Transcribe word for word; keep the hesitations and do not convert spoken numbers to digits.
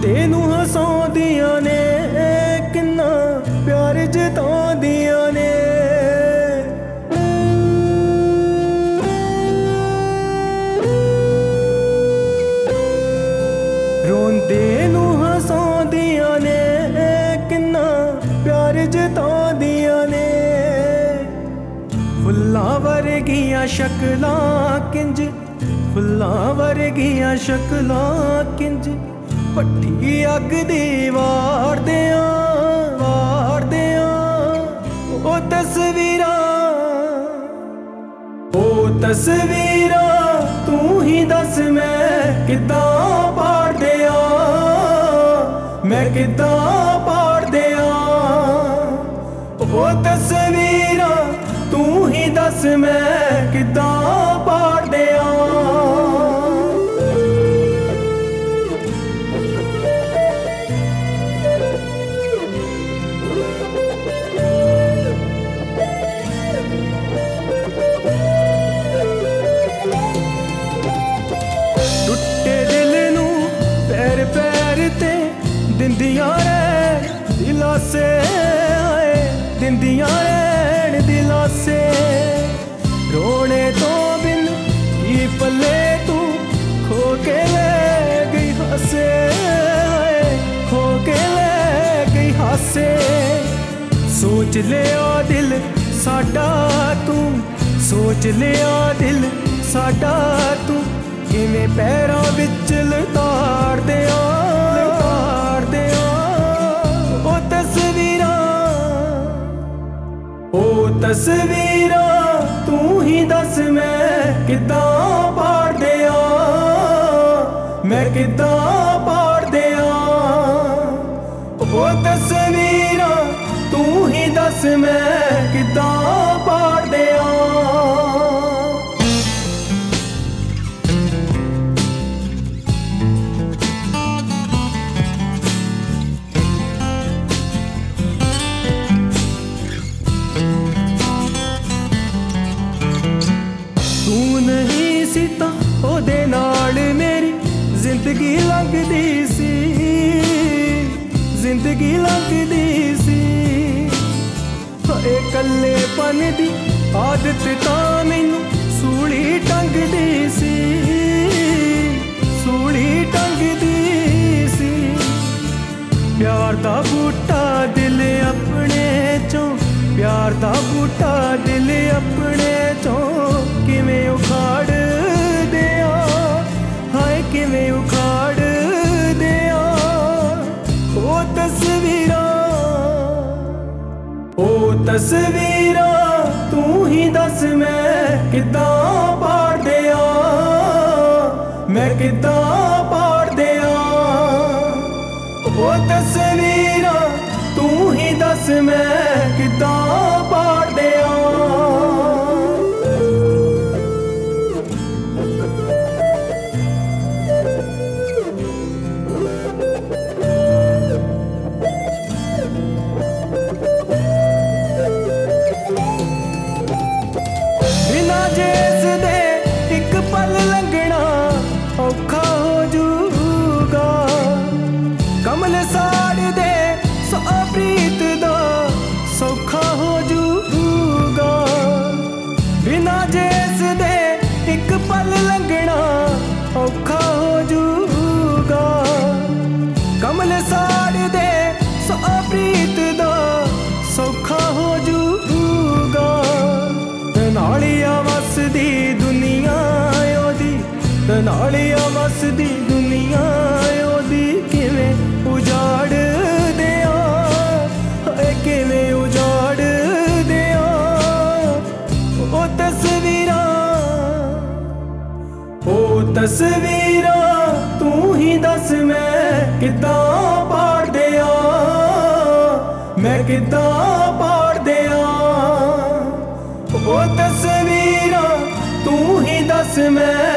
ਰੋਂਦੇ ਨੂੰ ਹਸਾਉਂਦੀਆਂ ਨੇ, ਕਿੰਨਾ ਪਿਆਰ ਜਤਾਉਂਦੀਆਂ ਨੇ। ਰੋਂਦੇ ਨੂੰ ਹਸਾਉਂਦੀਆਂ ਨੇ, ਕਿੰਨਾ ਪਿਆਰ ਜਤਾਉਂਦੀਆਂ ਨੇ। ਫੁੱਲਾਂ ਵਰਗੀਆਂ ਸ਼ਕਲਾਂ ਕਿੰਜ, ਫੁੱਲਾਂ ਵਰਗੀਆਂ ਸ਼ਕਲਾਂ ਕਿੰਜ, ਭੱਠੀ ਅੱਗ ਦੀ ਵਾਰਦਿਆਂ ਵਾਰਦਿਆਂ। ਉਹ ਤਸਵੀਰਾਂ ਉਹ ਤਸਵੀਰਾਂ ਤੂੰ ਹੀ ਦੱਸ ਮੈਂ ਕਿੱਦਾਂ ਪਾੜ ਦਿਆਂ, ਮੈਂ ਕਿੱਦਾਂ ਪਾੜ ਦਿਆਂ। ਉਹ ਤਸਵੀਰਾਂ ਤੂੰ ਹੀ ਦੱਸ ਮੈਂ ਕਿੱਦਾਂ ਪਾੜ ਦਿਆਂ। ਟੁੱਟੇ ਦਿਲ ਨੂੰ ਪੈਰ ਪੈਰ ਤੇ ਦਿੰਦੀਆਂ ਰਹਿਣ ਦਿਲਾਸੇ, ਦਿੰਦੀਆਂ ਰਹਿਣ ਦਿਲਾਸੇ। ਰੋਣੇ ਤੋਂ ਬਿਨ ਕੀ ਪੱਲੇ ਤੂੰ ਖੋ ਕੇ ਲੈ ਗਈ ਹਾਸੇ, ਖੋ ਕੇ ਲੈ ਗਈ ਹਾਸੇ। ਸੋਚ ਲਿਆ ਦਿਲ ਸਾਡਾ ਤੂੰ, ਸੋਚ ਲਿਆ ਦਿਲ ਸਾਡਾ ਤੂੰ, ਕਿਵੇਂ ਪੈਰਾਂ ਵਿੱਚ ਲਤਾੜ ਦਿਆਂ ਲਤਾੜ ਦਿਆਂ। ਉਹ ਤਸਵੀਰਾਂ ਉਹ ਤਸਵੀਰਾਂ ਤੂੰ ਹੀ ਦੱਸ ਮੈਂ ਕਿੱਦਾਂ ਪਾੜ ਦਿਆਂ, ਮੈਂ ਕਿੱਦਾਂ ਪਾੜ ਦਿਆਂ। ਉਹ ਤਸਵੀਰਾਂ ਤੂੰ ਹੀ ਦੱਸ ਮੈਂ ਕਿੱਦਾਂ ਪਾੜ ਦਿਆਂ। ਤੂੰ ਨਹੀਂ ਸੀ ਤਾਂ ਉਹਦੇ ਨਾਲ ਮੇਰੀ ਜ਼ਿੰਦਗੀ ਲੰਘਦੀ ਸੀ, ਜ਼ਿੰਦਗੀ ਲੰਘਦੀ ਸੀ। ਹਾਏ ਇਕੱਲੇਪਨ ਦੀ ਆਦਤ ਤਾਂ ਮੈਨੂੰ ਸੂਲੀ ਟੰਗਦੀ ਸੀ, ਸੂਲੀ ਟੰਗਦੀ ਸੀ। ਪਿਆਰ ਦਾ ਬੂਟਾ ਦਿਲ ਆਪਣੇ ਚੋਂ, ਪਿਆਰ ਦਾ ਬੂਟਾ ਦਿਲ ਆਪਣੇ ਚੋਂ ਕਿਵੇਂ ਉਖਾੜ ਦਿਆਂ, ਹਾਏ ਕਿਵੇਂ ਉਖਾੜ ਦਿਆਂ। ਉਹ ਤਸਵੀਰਾਂ ਉਹ ਤਸਵੀਰਾਂ ਤੂੰ ਹੀ ਦੱਸ ਮੈਂ ਕਿੱਦਾਂ ਪਾੜ ਦਿਆਂ, ਮੈਂ ਕਿੱਦਾਂ ਪਾੜ ਦਿਆਂ। ਉਹ ਤਸਵੀਰਾਂ ਤੂੰ ਹੀ ਦੱਸ ਮੈਂ ਕਿੱਦਾਂ ਪਾੜ ਦਿਆਂ। ਬਿਨਾਂ ਜਿਸ ਦੇ ਇੱਕ ਪਲ ਲੰਘਣਾ ਔਖਾ ਹੋ ਜੂਗਾ, ਕਮਲ ਸਾੜ ਦੇ ਸੌ ਪ੍ਰੀਤ ਦਾ ਸੌਖਾ ਹੋ ਜੂਗਾ। ਬਿਨਾਂ ਜਿਸ ਦੇ ਇੱਕ ਪਲ ਲੰਘਣਾ ਔਖਾ ਹੋ ਜੂਗਾ, ਕਮਲ ਸਾੜ ਦੇ ਸੌ ਪ੍ਰੀਤ ਦਾ ਸੌਖਾ ਹੋ ਜੂਗਾ। ਨਾਲੀਆ ਵਸਦੀ ਦੁਨੀਆ ਉਹਦੀ, ਨਾਲੀਆ ਵਸਦੀ ਦੁਨੀਆ ਉਹਦੀ, ਕਿਵੇਂ ਉਜਾੜ ਦਿਆਂ, ਹਾਏ ਕਿਵੇਂ ਉਜਾੜ ਦਿਆਂ। ਉਹ ਤਸਵੀਰਾਂ ਉਹ ਤਸਵੀਰਾਂ ਤੂੰ ਹੀ ਦੱਸ ਮੈਂ ਕਿੱਦਾਂ ਪਾੜ ਦਿਆਂ, ਮੈਂ ਕਿੱਦਾਂ ਪਾੜ ਦਿਆਂ। ਉਹ ਤਸਵੀਰਾਂ ਤੂੰ ਹੀ ਦੱਸ ਮੈਂ